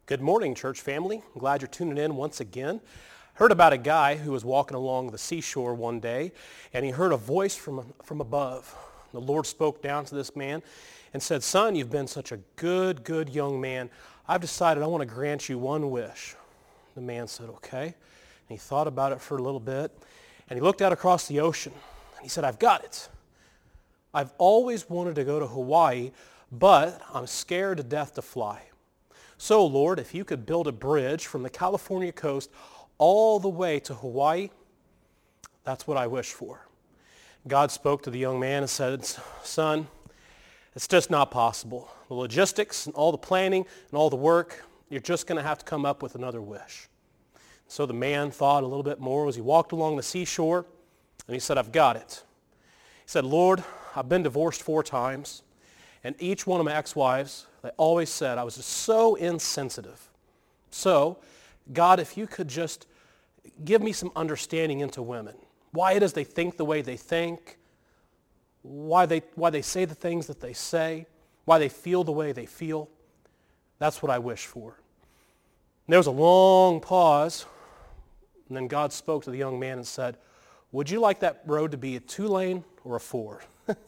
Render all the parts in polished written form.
Good morning, church family. I'm glad you're tuning in once again. Heard about a guy who was walking along the seashore one day, and he heard a voice from above. The Lord spoke down to this man and said, "Son, you've been such a good young man. I've decided I want to grant you one wish." The man said, "Okay." And he thought about it for a little bit, and he looked out across the ocean, and he said, "I've got it. I've always wanted to go to Hawaii, but I'm scared to death to fly. So, Lord, if you could build a bridge from the California coast all the way to Hawaii, that's what I wish for." God spoke to the young man and said, "Son, it's just not possible. The logistics and all the planning and all the work, you're just going to have to come up with another wish." So the man thought a little bit more as he walked along the seashore, and he said, "I've got it." He said, "Lord, I've been divorced 4 times, and each one of my ex-wives, they always said I was just so insensitive. So, God, if you could just give me some understanding into women, why it is they think the way they think, why they say the things that they say, why they feel the way they feel, that's what I wish for." And there was a long pause, and then God spoke to the young man and said, "Would you like that road to be a 2-lane or a 4?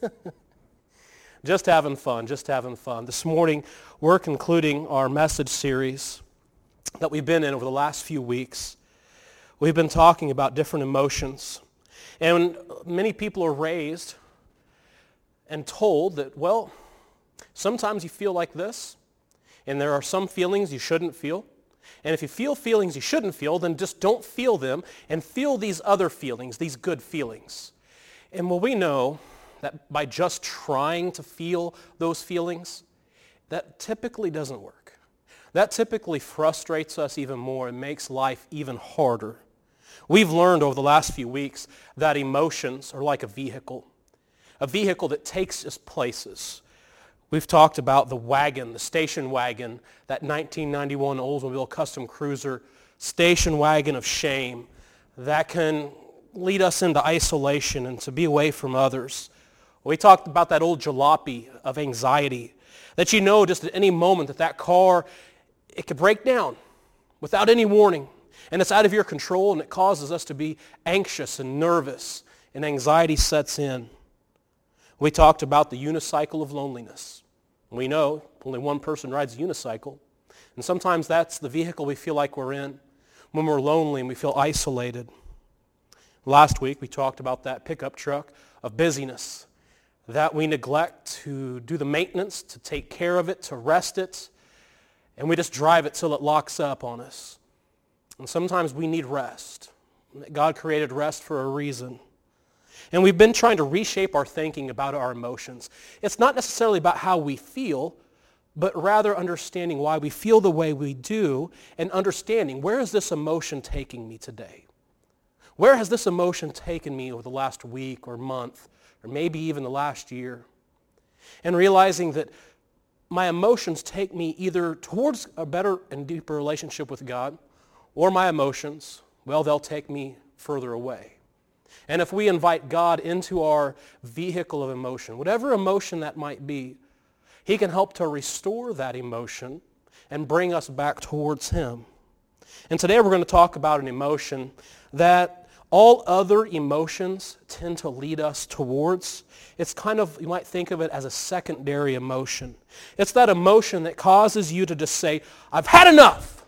Just having fun. This morning, we're concluding our message series that we've been in over the last few weeks. We've been talking about different emotions. And many people are raised and told that, well, sometimes you feel like this, and there are some feelings you shouldn't feel. And if you feel feelings you shouldn't feel, then just don't feel them and feel these other feelings, these good feelings. And well, we know that by just trying to feel those feelings, that typically doesn't work. That typically frustrates us even more and makes life even harder. We've learned over the last few weeks that emotions are like a vehicle that takes us places. We've talked about the wagon, the station wagon, that 1991 Oldsmobile Custom Cruiser station wagon of shame that can lead us into isolation and to be away from others. We talked about that old jalopy of anxiety, that you know just at any moment that car, it could break down without any warning, and it's out of your control, and it causes us to be anxious and nervous, and anxiety sets in. We talked about the unicycle of loneliness. We know only one person rides a unicycle, and sometimes that's the vehicle we feel like we're in when we're lonely and we feel isolated. Last week, we talked about that pickup truck of busyness, that we neglect to do the maintenance, to take care of it, to rest it, and we just drive it till it locks up on us. And sometimes we need rest. God created rest for a reason. And we've been trying to reshape our thinking about our emotions. It's not necessarily about how we feel, but rather understanding why we feel the way we do and understanding, where is this emotion taking me today? Where has this emotion taken me over the last week or month, or maybe even the last year? And realizing that my emotions take me either towards a better and deeper relationship with God, or my emotions, well, they'll take me further away. And if we invite God into our vehicle of emotion, whatever emotion that might be, he can help to restore that emotion and bring us back towards him. And today we're going to talk about an emotion that all other emotions tend to lead us towards. It's kind of, you might think of it as a secondary emotion. It's that emotion that causes you to just say, "I've had enough."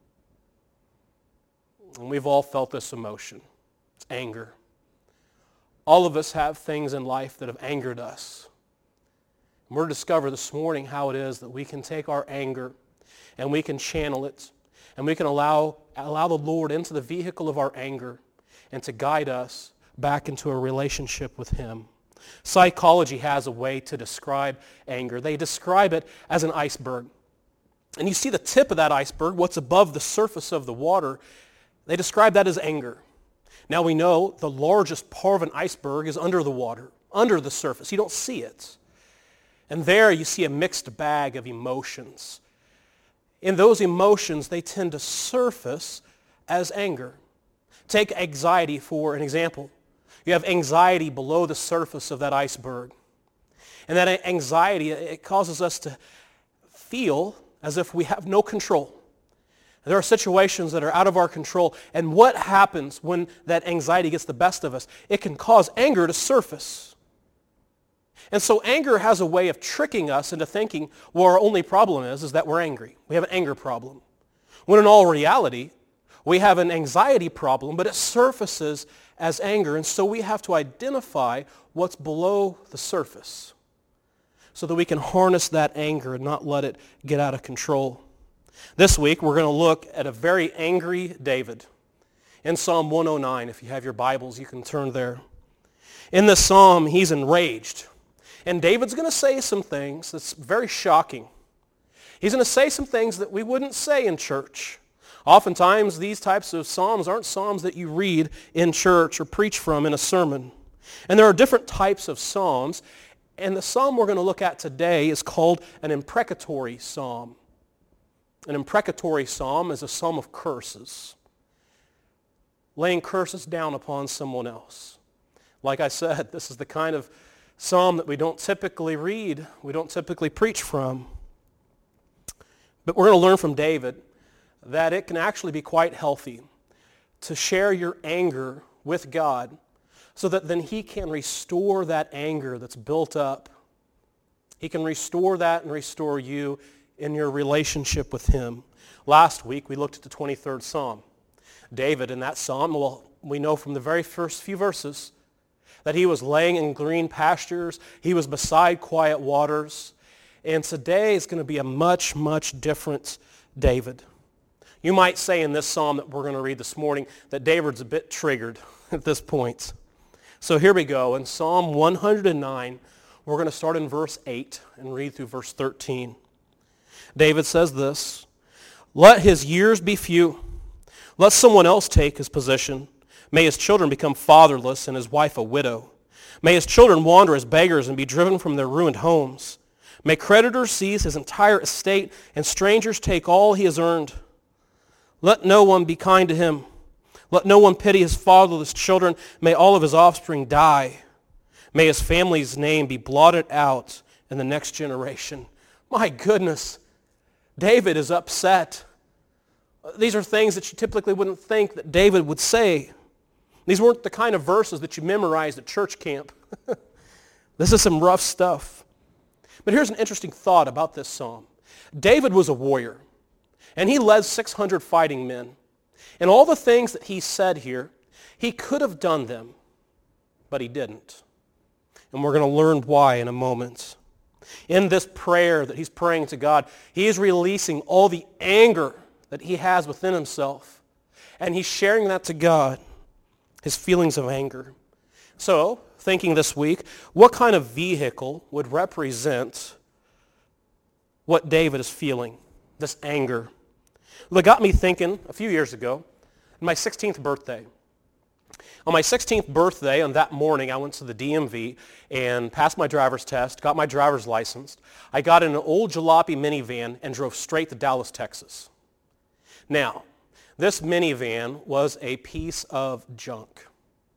And we've all felt this emotion. It's anger. All of us have things in life that have angered us. And we're going to discover this morning how it is that we can take our anger and we can channel it, and we can allow the Lord into the vehicle of our anger and to guide us back into a relationship with him. Psychology has a way to describe anger. They describe it as an iceberg. And you see the tip of that iceberg, what's above the surface of the water, they describe that as anger. Now we know the largest part of an iceberg is under the water, under the surface. You don't see it. And there you see a mixed bag of emotions. In those emotions, they tend to surface as anger. Take anxiety for an example. You have anxiety below the surface of that iceberg. And that anxiety, it causes us to feel as if we have no control. There are situations that are out of our control. And what happens when that anxiety gets the best of us? It can cause anger to surface. And so anger has a way of tricking us into thinking, well, our only problem is that we're angry. We have an anger problem. When in all reality, we have an anxiety problem, but it surfaces as anger. And so we have to identify what's below the surface so that we can harness that anger and not let it get out of control. This week, we're going to look at a very angry David. In Psalm 109, if you have your Bibles, you can turn there. In this psalm, he's enraged. And David's going to say some things that's very shocking. He's going to say some things that we wouldn't say in church. Oftentimes, these types of psalms aren't psalms that you read in church or preach from in a sermon. And there are different types of psalms. And the psalm we're going to look at today is called an imprecatory psalm. An imprecatory psalm is a psalm of curses, laying curses down upon someone else. Like I said, this is the kind of psalm that we don't typically read, we don't typically preach from. But we're going to learn from David that it can actually be quite healthy to share your anger with God so that then he can restore that anger that's built up. He can restore that and restore you in your relationship with him. Last week, we looked at the 23rd Psalm. David, in that psalm, well, we know from the very first few verses that he was laying in green pastures. He was beside quiet waters. And today is going to be a much, much different David. You might say in this psalm that we're going to read this morning that David's a bit triggered at this point. So here we go. In Psalm 109, we're going to start in verse 8 and read through verse 13. David says this, "Let his years be few. Let someone else take his position. May his children become fatherless and his wife a widow. May his children wander as beggars and be driven from their ruined homes. May creditors seize his entire estate and strangers take all he has earned. Let no one be kind to him. Let no one pity his fatherless children. May all of his offspring die. May his family's name be blotted out in the next generation." My goodness, David is upset. These are things that you typically wouldn't think that David would say. These weren't the kind of verses that you memorized at church camp. This is some rough stuff. But here's an interesting thought about this psalm. David was a warrior, and he led 600 fighting men. And all the things that he said here, he could have done them, but he didn't. And we're going to learn why in a moment. In this prayer that he's praying to God, he is releasing all the anger that he has within himself, and he's sharing that to God, his feelings of anger. So, thinking this week, what kind of vehicle would represent what David is feeling, this anger? Well, it got me thinking a few years ago, my 16th birthday. On my 16th birthday, on that morning, I went to the DMV and passed my driver's test, got my driver's license. I got in an old jalopy minivan and drove straight to Dallas, Texas. Now, this minivan was a piece of junk.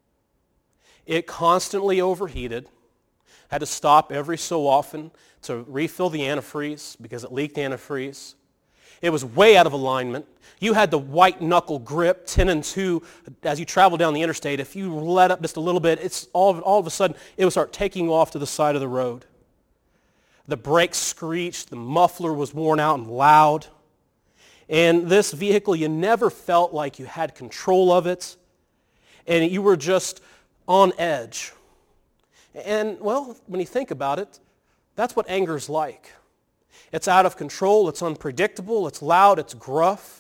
It constantly overheated, had to stop every so often to refill the antifreeze because it leaked antifreeze. It was way out of alignment. You had the white knuckle grip, 10 and 2, as you travel down the interstate. If you let up just a little bit, it's all of a sudden, it would start taking off to the side of the road. The brakes screeched, the muffler was worn out and loud. And this vehicle, you never felt like you had control of it, and you were just on edge. And, well, when you think about it, that's what anger is like. It's out of control, it's unpredictable, it's loud, it's gruff.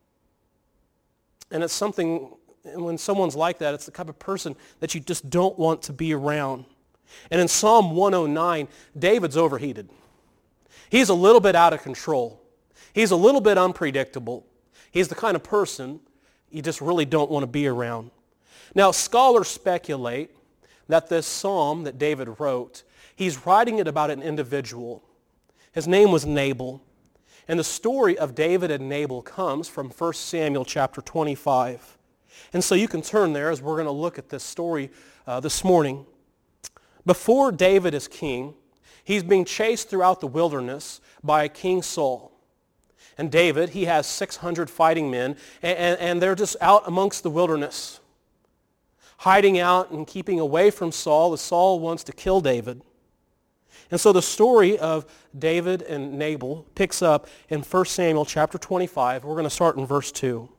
And it's something, when someone's like that, it's the type of person that you just don't want to be around. And in Psalm 109, David's overheated. He's a little bit out of control. He's a little bit unpredictable. He's the kind of person you just really don't want to be around. Now, scholars speculate that this psalm that David wrote, he's writing it about an individual. His name was Nabal. And the story of David and Nabal comes from 1 Samuel chapter 25. And so you can turn there as we're going to look at this story this morning. Before David is king, he's being chased throughout the wilderness by King Saul. And David, he has 600 fighting men, and they're just out amongst the wilderness, hiding out and keeping away from Saul as Saul wants to kill David. And so the story of David and Nabal picks up in 1 Samuel chapter 25. We're going to start in verse 2.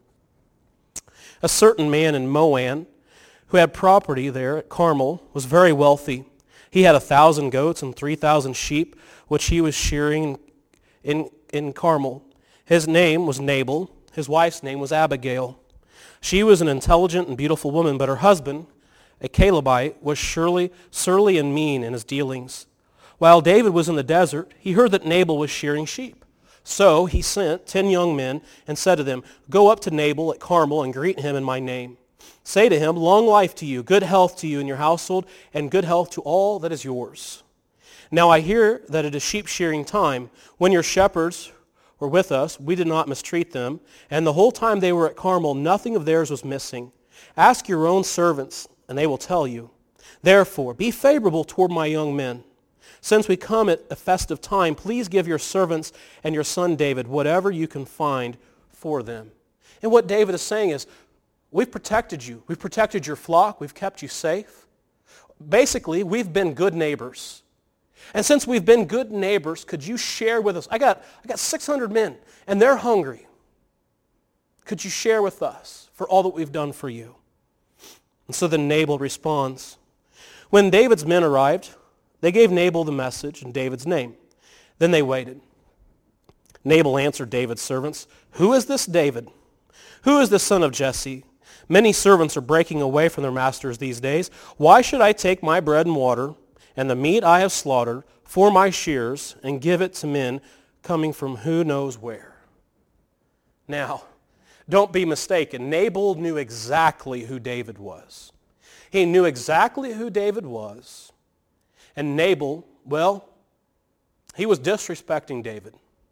A certain man in Moab who had property there at Carmel was very wealthy. He had 1,000 goats and 3,000 sheep, which he was shearing in Carmel. His name was Nabal. His wife's name was Abigail. She was an intelligent and beautiful woman, but her husband, a Calebite, was surly and mean in his dealings. While David was in the desert, he heard that Nabal was shearing sheep. So he sent 10 young men and said to them, "Go up to Nabal at Carmel and greet him in my name. Say to him, 'Long life to you, good health to you and your household, and good health to all that is yours.' Now I hear that it is sheep shearing time. When your shepherds were with us, we did not mistreat them, and the whole time they were at Carmel, nothing of theirs was missing. Ask your own servants, and they will tell you. Therefore, be favorable toward my young men. Since we come at a festive time, please give your servants and your son David whatever you can find for them." And what David is saying is, we've protected you. We've protected your flock. We've kept you safe. Basically, we've been good neighbors. And since we've been good neighbors, could you share with us? I got 600 men, and they're hungry. Could you share with us for all that we've done for you? And so then Nabal responds. When David's men arrived, they gave Nabal the message in David's name. Then they waited. Nabal answered David's servants, "Who is this David? Who is the son of Jesse? Many servants are breaking away from their masters these days. Why should I take my bread and water and the meat I have slaughtered for my shears and give it to men coming from who knows where?" Now, don't be mistaken. Nabal knew exactly who David was. He knew exactly who David was. And Nabal, well, he was disrespecting David.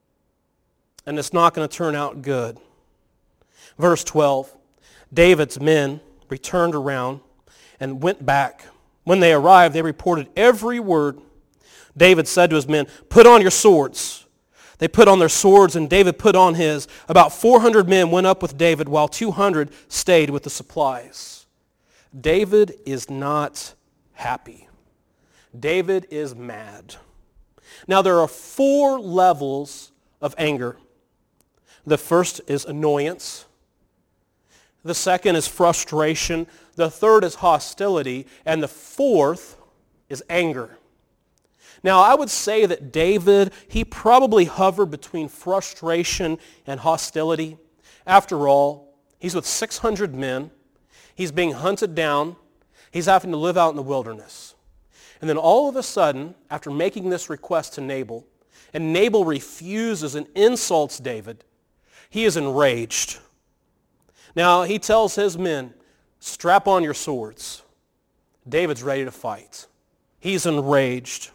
And it's not going to turn out good. Verse 12, David's men returned around and went back. When they arrived, they reported every word. David said to his men, "Put on your swords." They put on their swords, and David put on his. About 400 men went up with David, while 200 stayed with the supplies. David is not happy. David is mad. Now, there are 4 levels of anger. The first is annoyance. The second is frustration. The third is hostility. And the fourth is anger. Now, I would say that David, he probably hovered between frustration and hostility. After all, he's with 600 men. He's being hunted down. He's having to live out in the wilderness. And then all of a sudden, after making this request to Nabal, and Nabal refuses and insults David, he is enraged. Now, he tells his men, "Strap on your swords." David's ready to fight. He's enraged.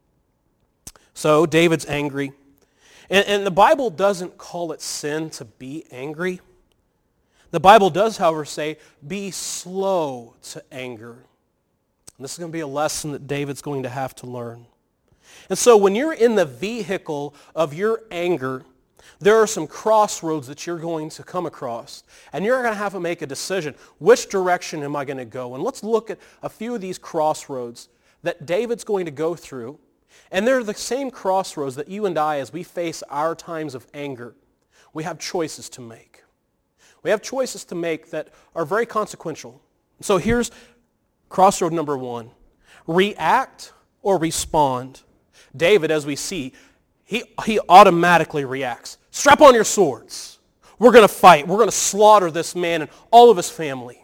So David's angry. And the Bible doesn't call it sin to be angry. The Bible does, however, say, be slow to anger. And this is going to be a lesson that David's going to have to learn. And so when you're in the vehicle of your anger, there are some crossroads that you're going to come across. And you're going to have to make a decision. Which direction am I going to go? And let's look at a few of these crossroads that David's going to go through. And they're the same crossroads that you and I, as we face our times of anger, we have choices to make. We have choices to make that are very consequential. So here's crossroad number 1. React or respond. David, as we see, he automatically reacts. Strap on your swords. We're going to fight. We're going to slaughter this man and all of his family.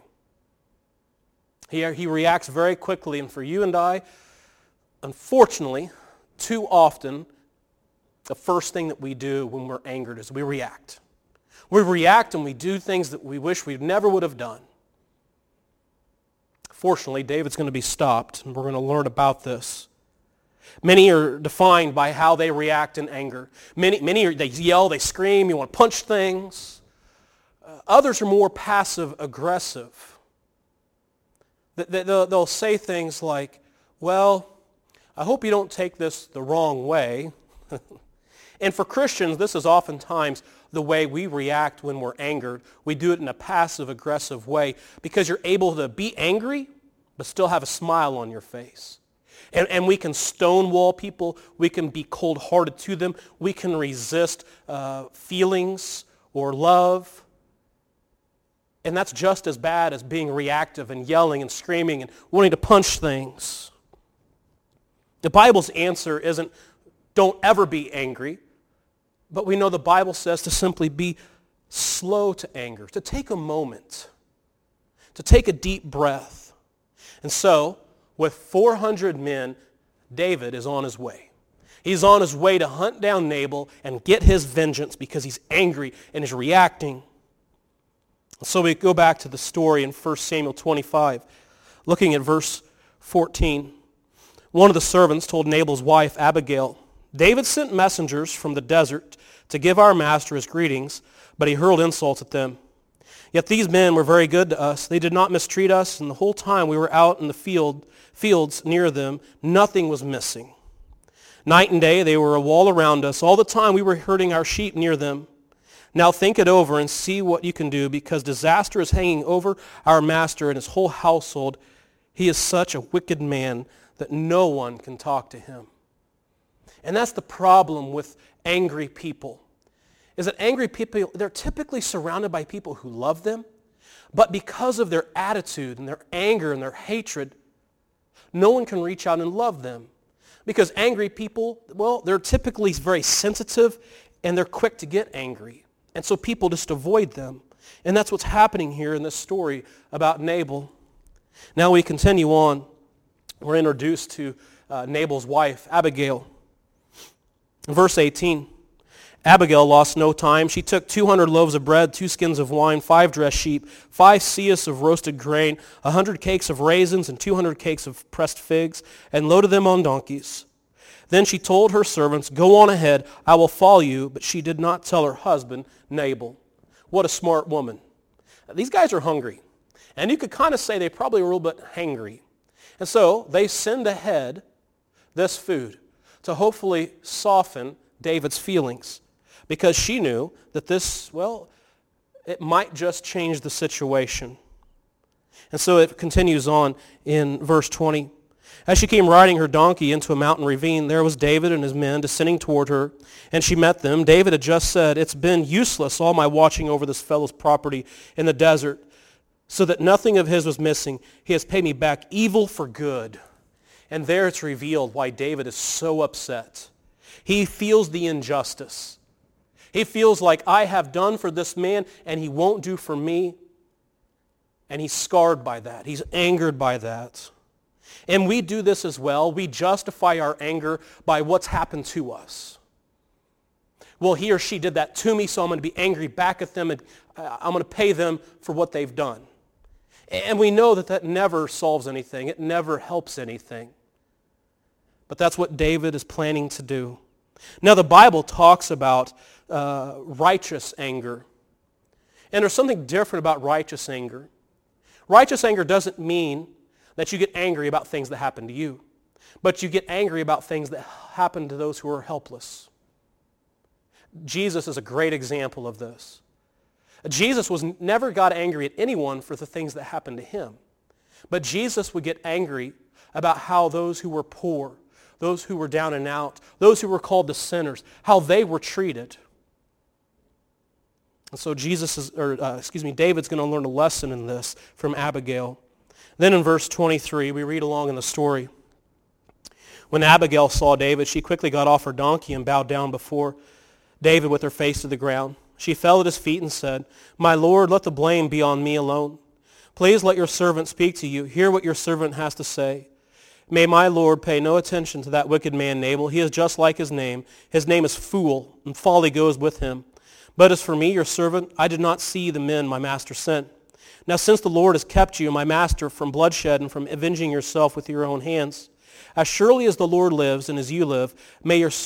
He reacts very quickly. And for you and I, unfortunately, too often, the first thing that we do when we're angered is we react. We react and we do things that we wish we never would have done. Fortunately, David's going to be stopped, and we're going to learn about this. Many are defined by how they react in anger. Many they yell, they scream, you want to punch things. Others are more passive-aggressive. They'll say things like, "Well, I hope you don't take this the wrong way." And for Christians, this is oftentimes the way we react when we're angered. We do it in a passive-aggressive way because you're able to be angry but still have a smile on your face. And we can stonewall people. We can be cold-hearted to them. We can resist feelings or love. And that's just as bad as being reactive and yelling and screaming and wanting to punch things. The Bible's answer isn't, don't ever be angry. But we know the Bible says to simply be slow to anger, to take a moment, to take a deep breath. And so, with 400 men, David is on his way. He's on his way to hunt down Nabal and get his vengeance because he's angry and is reacting. So we go back to the story in 1 Samuel 25, looking at verse 14. One of the servants told Nabal's wife, Abigail, David sent messengers from the desert to give our master his greetings, but he hurled insults at them. Yet these men were very good to us. They did not mistreat us, and the whole time we were out in the fields near them, nothing was missing. Night and day they were a wall around us. All the time we were herding our sheep near them. Now think it over and see what you can do, because disaster is hanging over our master and his whole household. He is such a wicked man that no one can talk to him. And that's the problem with angry people, is that angry people, they're typically surrounded by people who love them, but because of their attitude and their anger and their hatred, no one can reach out and love them. Because angry people, well, they're typically very sensitive and they're quick to get angry. And so people just avoid them. And that's what's happening here in this story about Nabal. Now we continue on. We're introduced to Nabal's wife, Abigail. In verse 18, Abigail lost no time. She took 200 loaves of bread, 2 skins of wine, 5 dressed sheep, 5 seahs of roasted grain, 100 cakes of raisins, and 200 cakes of pressed figs, and loaded them on donkeys. Then she told her servants, go on ahead, I will follow you. But she did not tell her husband, Nabal. What a smart woman. These guys are hungry. And you could kind of say they probably were a little bit hangry. And so they send ahead this food to hopefully soften David's feelings, because she knew that this, well, it might just change the situation. And so it continues on in verse 20. As she came riding her donkey into a mountain ravine, there was David and his men descending toward her, and she met them. David had just said, it's been useless all my watching over this fellow's property in the desert, so that nothing of his was missing. He has paid me back evil for good. And there it's revealed why David is so upset. He feels the injustice. He feels like I have done for this man and he won't do for me. And he's scarred by that. He's angered by that. And we do this as well. We justify our anger by what's happened to us. Well, he or she did that to me, so I'm going to be angry back at them and I'm going to pay them for what they've done. And we know that that never solves anything. It never helps anything. But that's what David is planning to do. Now the Bible talks about righteous anger. And there's something different about righteous anger. Righteous anger doesn't mean that you get angry about things that happen to you, but you get angry about things that happen to those who are helpless. Jesus is a great example of this. Jesus never got angry at anyone for the things that happened to him. But Jesus would get angry about how those who were poor, those who were down and out, those who were called the sinners, how they were treated. And so David's going to learn a lesson in this from Abigail. Then in verse 23, we read along in the story. When Abigail saw David, she quickly got off her donkey and bowed down before David with her face to the ground. She fell at his feet and said, my Lord, let the blame be on me alone. Please let your servant speak to you. Hear what your servant has to say. May my Lord pay no attention to that wicked man Nabal. He is just like his name. His name is Fool, and folly goes with him. But as for me, your servant, I did not see the men my master sent. Now since the Lord has kept you, my master, from bloodshed and from avenging yourself with your own hands, as surely as the Lord lives and as you live, may your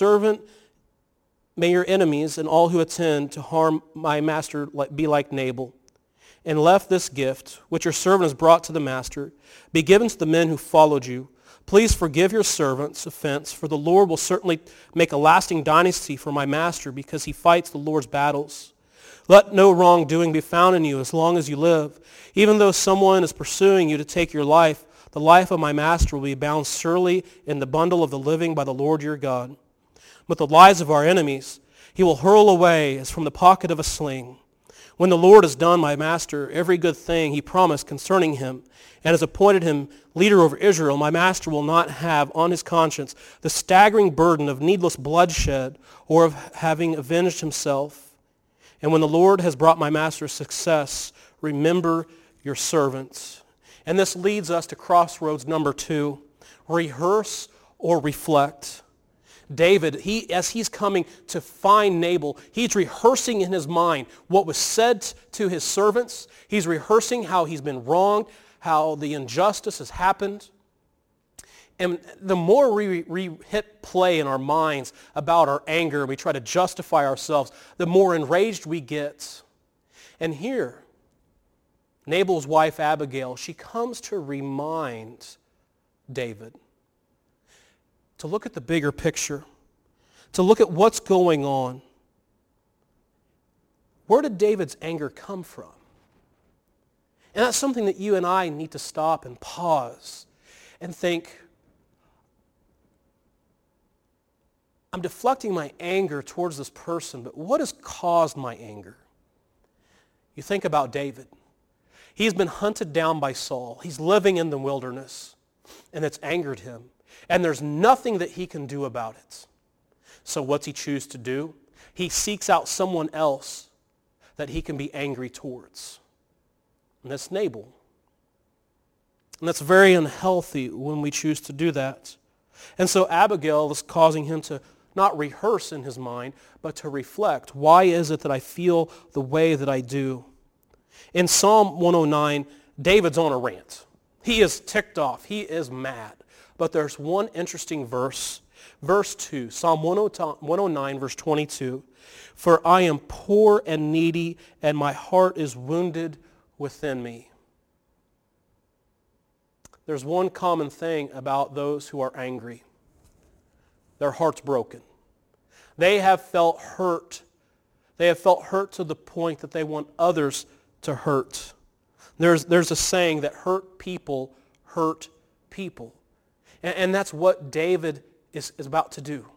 enemies and all who attend to harm my master be like Nabal. And let this gift, which your servant has brought to the master, be given to the men who followed you. Please forgive your servant's offense, for the Lord will certainly make a lasting dynasty for my master because he fights the Lord's battles. Let no wrongdoing be found in you as long as you live. Even though someone is pursuing you to take your life, the life of my master will be bound surely in the bundle of the living by the Lord your God. But the lives of our enemies he will hurl away as from the pocket of a sling. When the Lord has done my master every good thing he promised concerning him, and has appointed him leader over Israel, my master will not have on his conscience the staggering burden of needless bloodshed or of having avenged himself. And when the Lord has brought my master success, remember your servants. And this leads us to crossroads number 2, rehearse or reflect. David, as he's coming to find Nabal, he's rehearsing in his mind what was said to his servants. He's rehearsing how he's been wronged, how the injustice has happened. And the more we hit play in our minds about our anger, we try to justify ourselves, the more enraged we get. And here, Nabal's wife Abigail, she comes to remind David to look at the bigger picture, to look at what's going on. Where did David's anger come from? And that's something that you and I need to stop and pause and think, I'm deflecting my anger towards this person, but what has caused my anger? You think about David. He's been hunted down by Saul. He's living in the wilderness, and it's angered him. And there's nothing that he can do about it. So what's he choose to do? He seeks out someone else that he can be angry towards. And that's Nabal. And that's very unhealthy when we choose to do that. And so Abigail is causing him to not rehearse in his mind, but to reflect. Why is it that I feel the way that I do? In Psalm 109, David's on a rant. He is ticked off. He is mad. But there's one interesting verse. Verse 2, Psalm 109, verse 22. For I am poor and needy, and my heart is wounded within me. There's one common thing about those who are angry. Their heart's broken. They have felt hurt. They have felt hurt to the point that they want others to hurt. There's a saying that hurt people hurt people. And that's what David is about to do.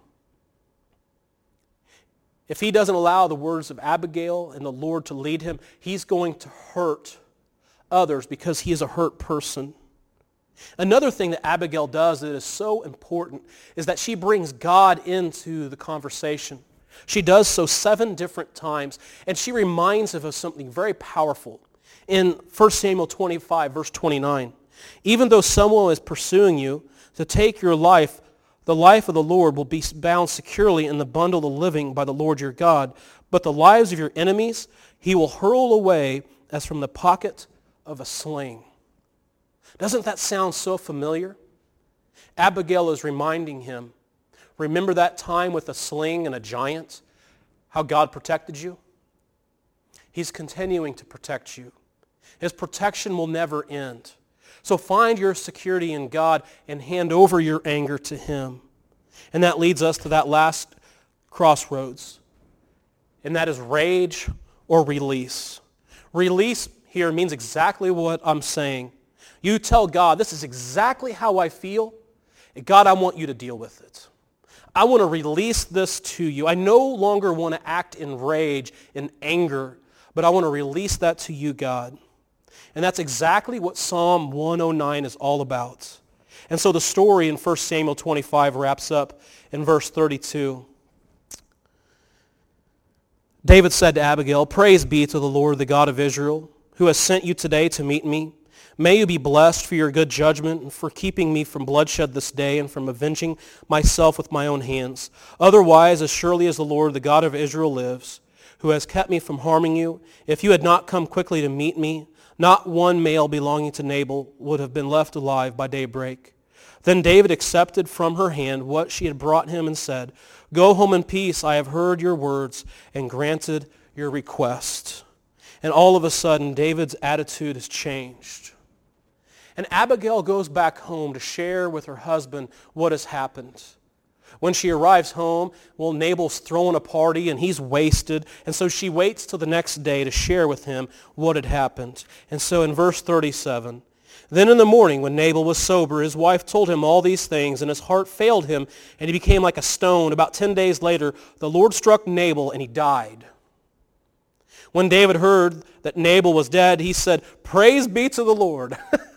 If he doesn't allow the words of Abigail and the Lord to lead him, he's going to hurt others because he is a hurt person. Another thing that Abigail does that is so important is that she brings God into the conversation. She does so 7 different times, and she reminds us of something very powerful. In 1 Samuel 25, verse 29, even though someone is pursuing you to take your life, the life of the Lord will be bound securely in the bundle of the living by the Lord your God. But the lives of your enemies he will hurl away as from the pocket of a sling. Doesn't that sound so familiar? Abigail is reminding him, remember that time with a sling and a giant? How God protected you? He's continuing to protect you. His protection will never end. So find your security in God and hand over your anger to him. And that leads us to that last crossroads. And that is rage or release. Release here means exactly what I'm saying. You tell God, this is exactly how I feel. And God, I want you to deal with it. I want to release this to you. I no longer want to act in rage, in anger, but I want to release that to you, God. And that's exactly what Psalm 109 is all about. And so the story in 1 Samuel 25 wraps up in verse 32. David said to Abigail, praise be to the Lord, the God of Israel, who has sent you today to meet me. May you be blessed for your good judgment and for keeping me from bloodshed this day and from avenging myself with my own hands. Otherwise, as surely as the Lord, the God of Israel lives, who has kept me from harming you, if you had not come quickly to meet me, not one male belonging to Nabal would have been left alive by daybreak. Then David accepted from her hand what she had brought him and said, go home in peace, I have heard your words and granted your request. And all of a sudden, David's attitude has changed. And Abigail goes back home to share with her husband what has happened. When she arrives home, well, Nabal's throwing a party and he's wasted. And so she waits till the next day to share with him what had happened. And so in verse 37, then in the morning when Nabal was sober, his wife told him all these things, and his heart failed him, and he became like a stone. About 10 days later, the Lord struck Nabal, and he died. When David heard that Nabal was dead, he said, "Praise be to the Lord,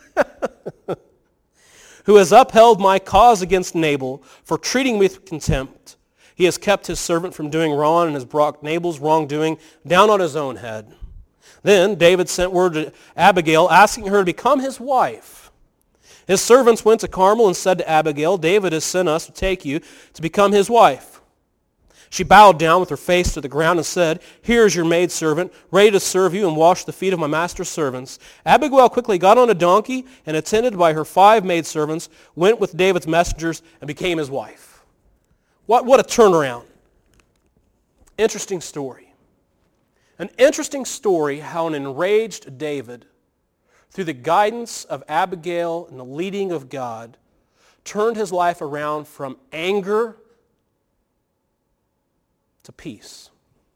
who has upheld my cause against Nabal for treating me with contempt. He has kept his servant from doing wrong and has brought Nabal's wrongdoing down on his own head." Then David sent word to Abigail, asking her to become his wife. His servants went to Carmel and said to Abigail, "David has sent us to take you to become his wife." She bowed down with her face to the ground and said, "Here is your maidservant, ready to serve you and wash the feet of my master's servants." Abigail quickly got on a donkey and, attended by her 5 maidservants, went with David's messengers and became his wife. What a turnaround. Interesting story. An interesting story how an enraged David, through the guidance of Abigail and the leading of God, turned his life around from anger to peace.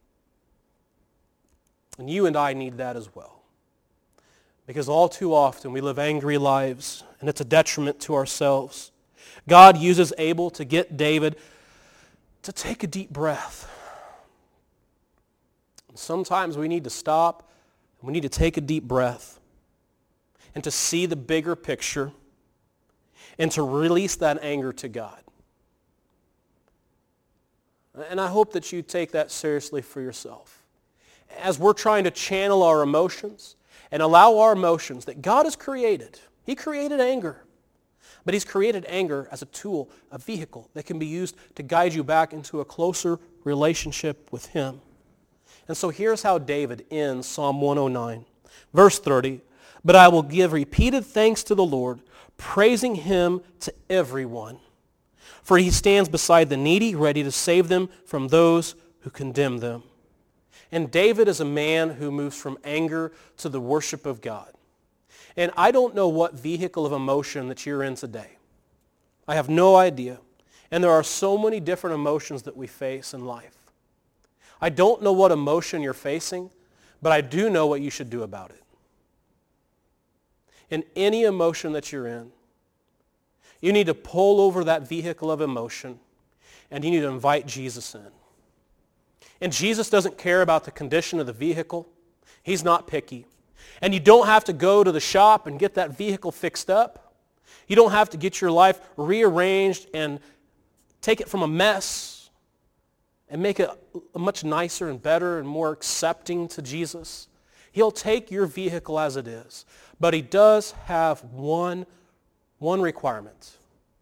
And you and I need that as well. Because all too often we live angry lives, and it's a detriment to ourselves. God uses Abel to get David to take a deep breath. Sometimes we need to stop, and we need to take a deep breath, and to see the bigger picture, and to release that anger to God. And I hope that you take that seriously for yourself. As we're trying to channel our emotions and allow our emotions that God has created. He created anger. But He's created anger as a tool, a vehicle that can be used to guide you back into a closer relationship with Him. And so here's how David ends Psalm 109. Verse 30, "But I will give repeated thanks to the Lord, praising Him to everyone. For He stands beside the needy, ready to save them from those who condemn them." And David is a man who moves from anger to the worship of God. And I don't know what vehicle of emotion that you're in today. I have no idea. And there are so many different emotions that we face in life. I don't know what emotion you're facing, but I do know what you should do about it. In any emotion that you're in, you need to pull over that vehicle of emotion, and you need to invite Jesus in. And Jesus doesn't care about the condition of the vehicle. He's not picky. And you don't have to go to the shop and get that vehicle fixed up. You don't have to get your life rearranged and take it from a mess and make it much nicer and better and more accepting to Jesus. He'll take your vehicle as it is. But He does have one requirement.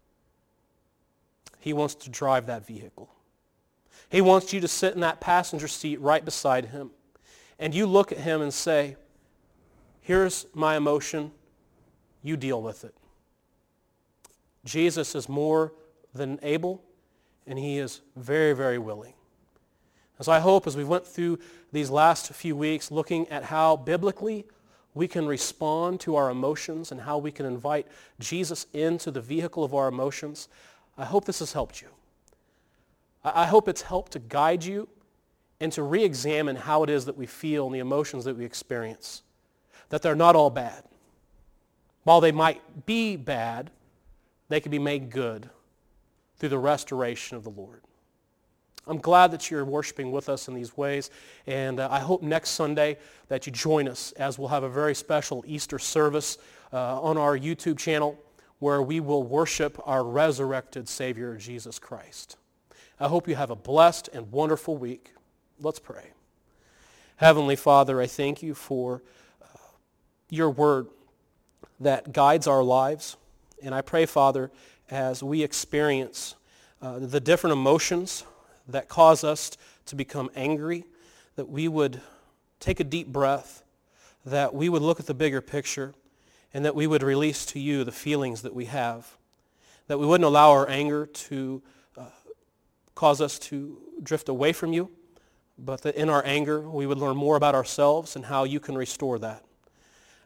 He wants to drive that vehicle. He wants you to sit in that passenger seat right beside Him. And you look at Him and say, "Here's my emotion. You deal with it." Jesus is more than able, and He is very, very willing. And so I hope as we went through these last few weeks looking at how biblically we can respond to our emotions and how we can invite Jesus into the vehicle of our emotions, I hope this has helped you. I hope it's helped to guide you and to re-examine how it is that we feel and the emotions that we experience. That they're not all bad. While they might be bad, they can be made good through the restoration of the Lord. I'm glad that you're worshiping with us in these ways, and I hope next Sunday that you join us as we'll have a very special Easter service on our YouTube channel where we will worship our resurrected Savior, Jesus Christ. I hope you have a blessed and wonderful week. Let's pray. Heavenly Father, I thank you for your word that guides our lives, and I pray, Father, as we experience the different emotions that cause us to become angry, that we would take a deep breath, that we would look at the bigger picture, and that we would release to you the feelings that we have, that we wouldn't allow our anger to cause us to drift away from you, but that in our anger we would learn more about ourselves and how you can restore that.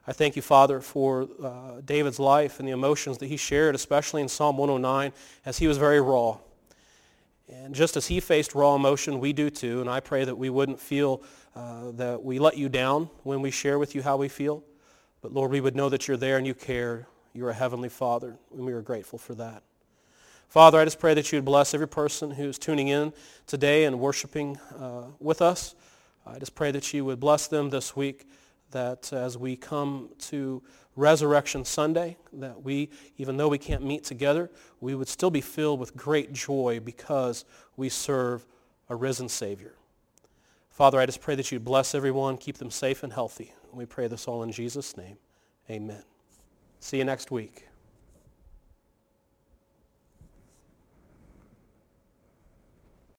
I thank you, Father, for David's life and the emotions that he shared, especially in Psalm 109, as he was very raw. And just as he faced raw emotion, we do too, and I pray that we wouldn't feel that we let you down when we share with you how we feel. But Lord, we would know that you're there and you care. You're a heavenly Father, and we are grateful for that. Father, I just pray that you would bless every person who's tuning in today and worshiping with us. I just pray that you would bless them this week, that as we come to Resurrection Sunday, that we, even though we can't meet together, we would still be filled with great joy because we serve a risen Savior. Father, I just pray that you'd bless everyone, keep them safe and healthy. And we pray this all in Jesus' name. Amen. See you next week.